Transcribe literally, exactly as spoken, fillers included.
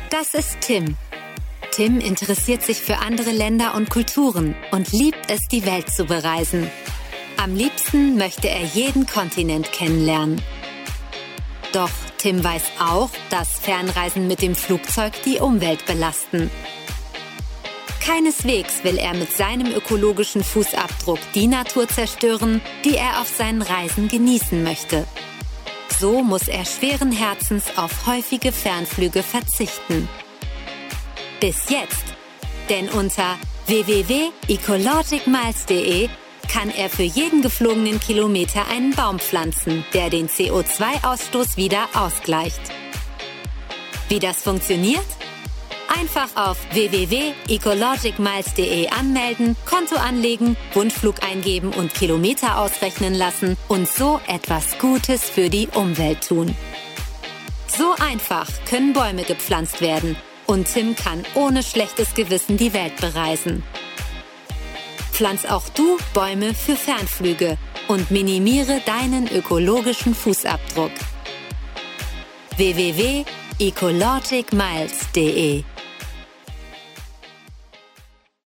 Das ist Tim. Tim interessiert sich für andere Länder und Kulturen und liebt es, die Welt zu bereisen. Am liebsten möchte er jeden Kontinent kennenlernen. Doch Tim weiß auch, dass Fernreisen mit dem Flugzeug die Umwelt belasten. Keineswegs will er mit seinem ökologischen Fußabdruck die Natur zerstören, die er auf seinen Reisen genießen möchte. So muss er schweren Herzens auf häufige Fernflüge verzichten. Bis jetzt. Denn unter w w w punkt ecologic miles punkt d e kann er für jeden geflogenen Kilometer einen Baum pflanzen, der den C O zwei Ausstoß wieder ausgleicht. Wie das funktioniert? Einfach auf w w w punkt ecologic miles punkt d e anmelden, Konto anlegen, Wunschflug eingeben und Kilometer ausrechnen lassen und so etwas Gutes für die Umwelt tun. So einfach können Bäume gepflanzt werden und Tim kann ohne schlechtes Gewissen die Welt bereisen. Pflanz auch du Bäume für Fernflüge und minimiere deinen ökologischen Fußabdruck. w w w punkt ecologic miles punkt d e